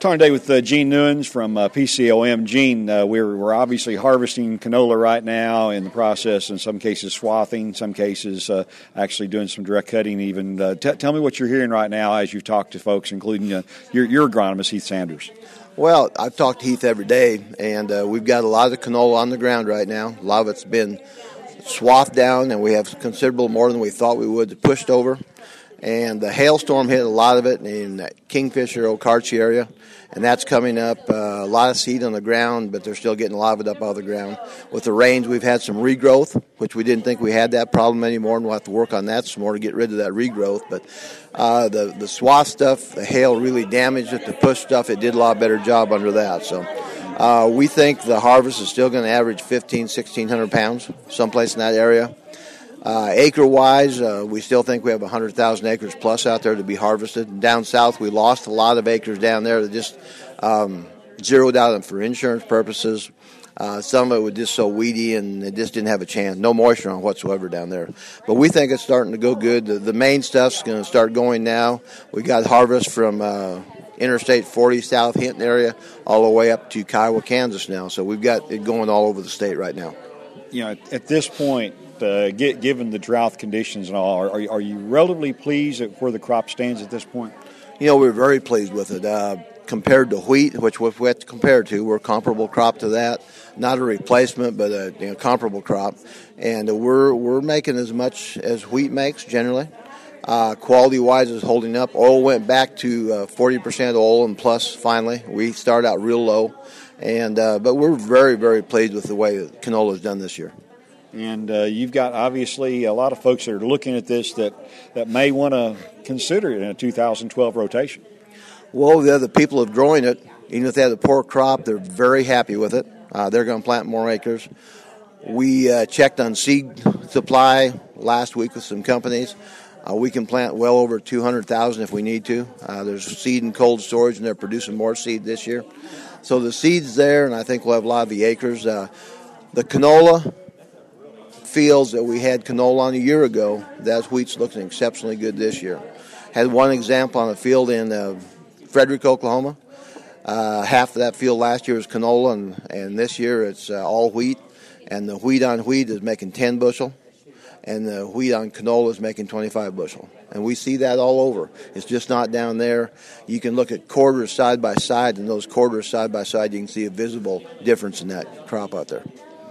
Talking today with Gene Newens from PCOM. Gene, we're obviously harvesting canola right now in the process, in some cases swathing, some cases actually doing some direct cutting even. Tell me what you're hearing right now as you've talked to folks, including your agronomist, Heath Sanders. Well, I've talked to Heath every day, and we've got a lot of canola on the ground right now. A lot of it's been swathed down, and we have considerable more than we thought we would pushed over. And the hailstorm hit a lot of it in the Kingfisher, Okarche area, and that's coming up. A lot of seed on the ground, but they're still getting a lot of it up out of the ground. With the rains, we've had some regrowth, which we didn't think we had that problem anymore, and we'll have to work on that some more to get rid of that regrowth. But the swath stuff, the hail really damaged it. The push stuff, it did a lot better job under that. So we think the harvest is still going to average 1,600 pounds, someplace in that area. Acre-wise, we still think we have 100,000 acres plus out there to be harvested. Down south, we lost a lot of acres down there that just zeroed out for insurance purposes. Some of it was just so weedy, and it just didn't have a chance. No moisture on whatsoever down there. But we think it's starting to go good. The main stuff's going to start going now. We got harvest from Interstate 40 South Hinton area all the way up to Kiowa, Kansas now. So we've got it going all over the state right now. You know, at this point, given the drought conditions and all, are you relatively pleased at where the crop stands at this point? You know, we're very pleased with it. Compared to wheat, which we have to compare to, we're a comparable crop to that. Not a replacement, but a comparable crop. And we're making as much as wheat makes generally. Quality-wise is holding up. Oil went back to 40% oil and plus finally. We started out real low. And but we're very, very pleased with the way canola is done this year. And you've got, obviously, a lot of folks that are looking at this that may want to consider it in a 2012 rotation. Well, the other people have growing it. Even if they have a poor crop, they're very happy with it. They're going to plant more acres. We checked on seed supply last week with some companies. We can plant well over 200,000 if we need to. There's seed in cold storage, and they're producing more seed this year. So the seed's there, and I think we'll have a lot of the acres. The canola fields that we had canola on a year ago, that wheat's looking exceptionally good this year. Had one example on a field in Frederick, Oklahoma. Half of that field last year was canola, and this year it's all wheat. And the wheat on wheat is making 10 bushel, and the wheat on canola is making 25 bushel. And we see that all over. It's just not down there. You can look at quarters side by side, and those quarters side by side, you can see a visible difference in that crop out there.